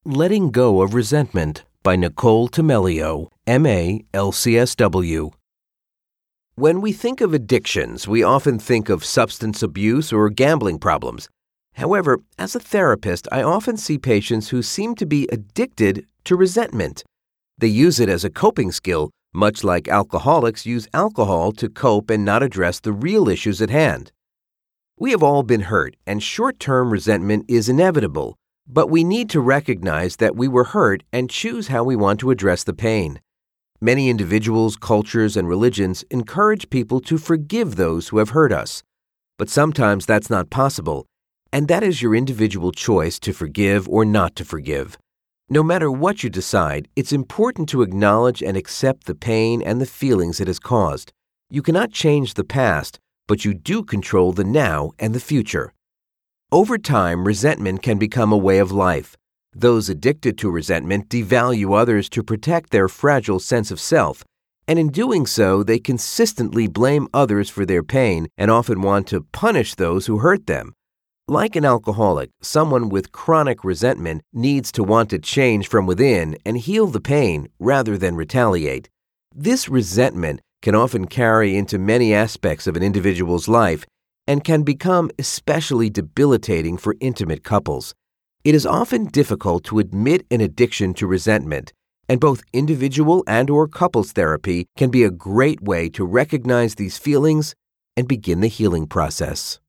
Letting Go of Resentment by Nicole Tamelio, M.A., LCSW. When we think of addictions, we often think of substance abuse or gambling problems. However, as a therapist, I often see patients who seem to be addicted to resentment. They use it as a coping skill, much like alcoholics use alcohol to cope and not address the real issues at hand. We have all been hurt, and short-term resentment is inevitable. But we need to recognize that we were hurt and choose how we want to address the pain. Many individuals, cultures, and religions encourage people to forgive those who have hurt us. But sometimes that's not possible, and that is your individual choice to forgive or not to forgive. No matter what you decide, it's important to acknowledge and accept the pain and the feelings it has caused. You cannot change the past, but you do control the now and the future. Over time, resentment can become a way of life. Those addicted to resentment devalue others to protect their fragile sense of self, and in doing so, they consistently blame others for their pain and often want to punish those who hurt them. Like an alcoholic, someone with chronic resentment needs to want to change from within and heal the pain rather than retaliate. This resentment can often carry into many aspects of an individual's life and can become especially debilitating for intimate couples. It is often difficult to admit an addiction to resentment, and both individual and/or couples therapy can be a great way to recognize these feelings and begin the healing process.